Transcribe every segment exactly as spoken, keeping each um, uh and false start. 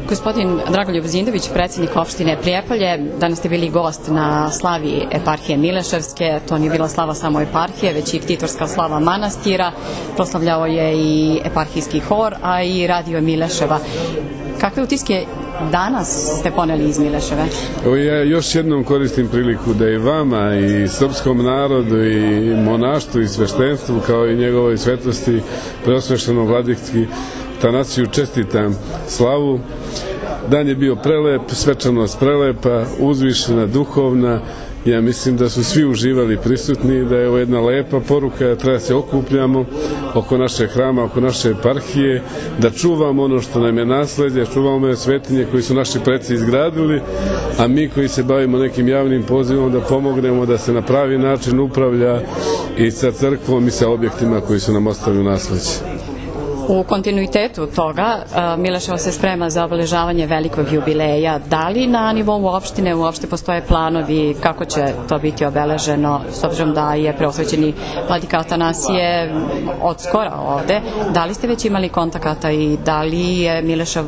Gospodin Dragoljub Zindović, predsjednik opštine Prijepolje, danas ste bili gost na slavi eparhije Mileševske. To nije bila slava samo eparhije, već i ktitorska slava manastira. Proslavljao je i eparhijski hor, a i radio Mileševa. Kakve utiske danas ste poneli iz Mileševe? Evo, ja još jednom koristim priliku da i vama i srpskom narodu i monaštvu i sveštenstvu kao i njegovoj svetosti preosveštenom vladiki Tanasiju čestitam slavu. Dan je bio prelep, svečanost prelepa, uzvišena, duhovna. Ja mislim da su svi uživali prisutni, da je ovo jedna lepa poruka, da treba se okupljamo oko naše hrama, oko naše eparhije, da čuvamo ono što nam je nasledje, čuvamo ove svetinje koji su naši preci izgradili, a mi koji se bavimo nekim javnim pozivom da pomognemo da se na pravi način upravlja i sa crkvom i sa objektima koji su nam ostali u nasleđe. U kontinuitetu toga Mileševa se sprema za obeležavanje velikog jubileja. Da li na nivou opštine uopšte postoje planovi kako će to biti obeleženo, s obzirom da je preosvećeni vladika Atanasije od skora ovde? Da li ste već imali kontakata i da li je Milešev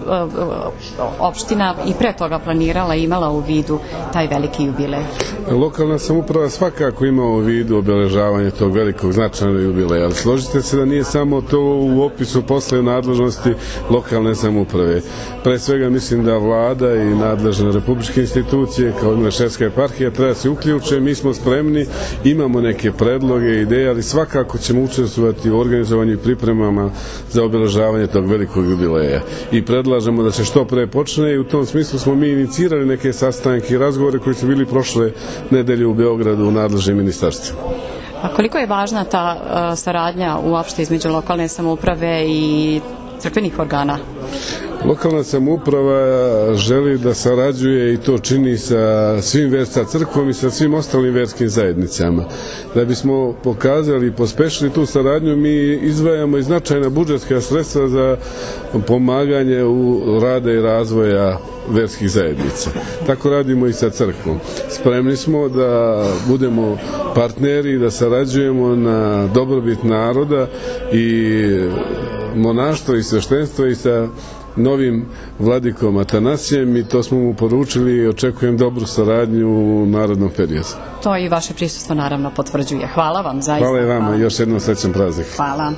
opština i pre toga planirala i imala u vidu taj veliki jubilej? Lokalna samouprava svakako ima u vidu obeležavanje tog velikog značajnog jubileja, ali složite se da nije samo to u opisu posle u nadležnosti lokalne samouprave. Pre svega mislim da vlada i nadležne republičke institucije kao i Mileševska eparhija treba se uključe, mi smo spremni, imamo neke predloge, ideje, ali svakako ćemo učestvovati u organizovanju i pripremama za obeležavanje tog velikog jubileja. I predlažemo da se što pre počne i u tom smislu smo mi inicirali neke sastanke i razgovore koji su bili prošle nedelje u Beogradu u nadležnim ministarstvima. A koliko je važna ta uh, saradnja uopšte između lokalne samouprave i crkvenih organa? Lokalna samouprava želi da sarađuje i to čini sa svim sa crkvom i sa svim ostalim verskim zajednicama. Da bismo pokazali i pospešili tu saradnju, mi izdvajamo i značajna budžetska sredstva za pomaganje u rada i razvoja verskih zajednica. Tako radimo i sa crkvom. Spremni smo da budemo partneri, da sarađujemo na dobrobit naroda i monaštvo i sveštenstvo i sa novim vladikom Atanasijem, i to smo mu poručili i očekujem dobru saradnju u narodnom periodu. To i vaše prisustvo naravno potvrđuje. Hvala vam zaista. Hvala i vama, još jednom srećan praznik. Hvala.